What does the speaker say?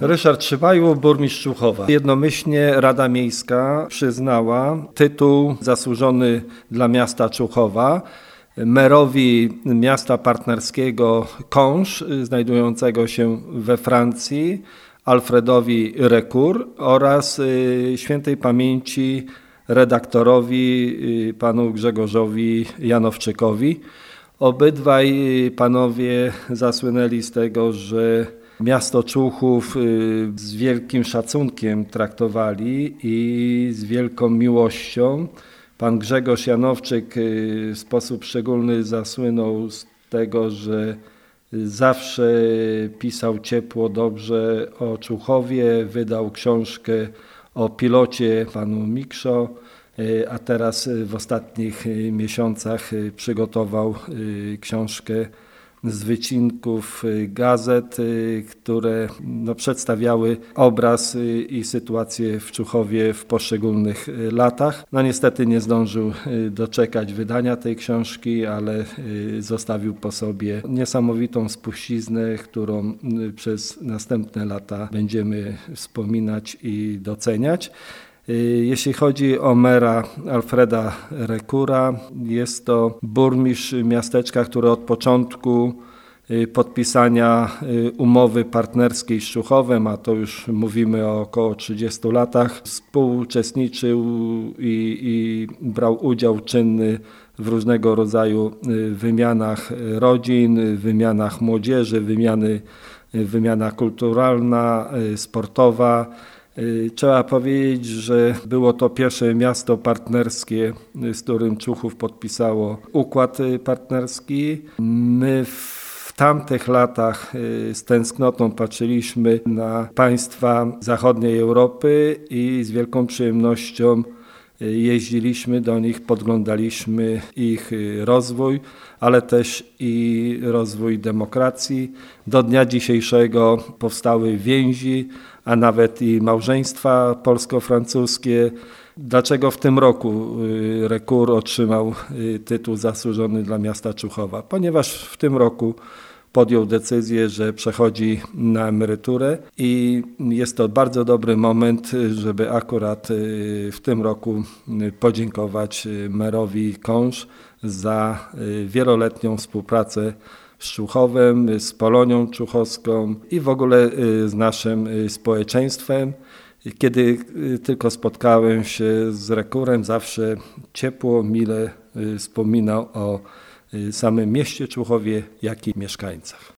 Ryszard Szybajło, burmistrz Człuchowa. Jednomyślnie Rada Miejska przyznała tytuł zasłużony dla miasta Człuchowa merowi miasta partnerskiego Conches, znajdującego się we Francji, Alfredowi Recour oraz świętej pamięci redaktorowi panu Grzegorzowi Janowczykowi. Obydwaj panowie zasłynęli z tego, że miasto Człuchów z wielkim szacunkiem traktowali i z wielką miłością. Pan Grzegorz Janowczyk w sposób szczególny zasłynął z tego, że zawsze pisał ciepło, dobrze o Człuchowie, wydał książkę o pilocie panu Mikszo, a teraz w ostatnich miesiącach przygotował książkę z wycinków gazet, które przedstawiały obraz i sytuację w Człuchowie w poszczególnych latach. Niestety nie zdążył doczekać wydania tej książki, ale zostawił po sobie niesamowitą spuściznę, którą przez następne lata będziemy wspominać i doceniać. Jeśli chodzi o mera Alfreda Recoura, jest to burmistrz miasteczka, który od początku podpisania umowy partnerskiej z Człuchowem, a to już mówimy o około 30 latach, współuczestniczył i brał udział czynny w różnego rodzaju wymianach rodzin, wymianach młodzieży, wymiana kulturalna, sportowa. Trzeba powiedzieć, że było to pierwsze miasto partnerskie, z którym Człuchów podpisało układ partnerski. My w tamtych latach z tęsknotą patrzyliśmy na państwa zachodniej Europy i z wielką przyjemnością jeździliśmy do nich, podglądaliśmy ich rozwój, ale też i rozwój demokracji. Do dnia dzisiejszego powstały więzi, a nawet i małżeństwa polsko-francuskie. Dlaczego w tym roku Recour otrzymał tytuł zasłużony dla miasta Człuchowa? Ponieważ w tym roku podjął decyzję, że przechodzi na emeryturę i jest to bardzo dobry moment, żeby akurat w tym roku podziękować merowi Conches za wieloletnią współpracę z Człuchowem, z Polonią Człuchowską i w ogóle z naszym społeczeństwem. Kiedy tylko spotkałem się z Recourem, zawsze ciepło, mile wspominał o samym mieście Człuchowie, jak i mieszkańcach.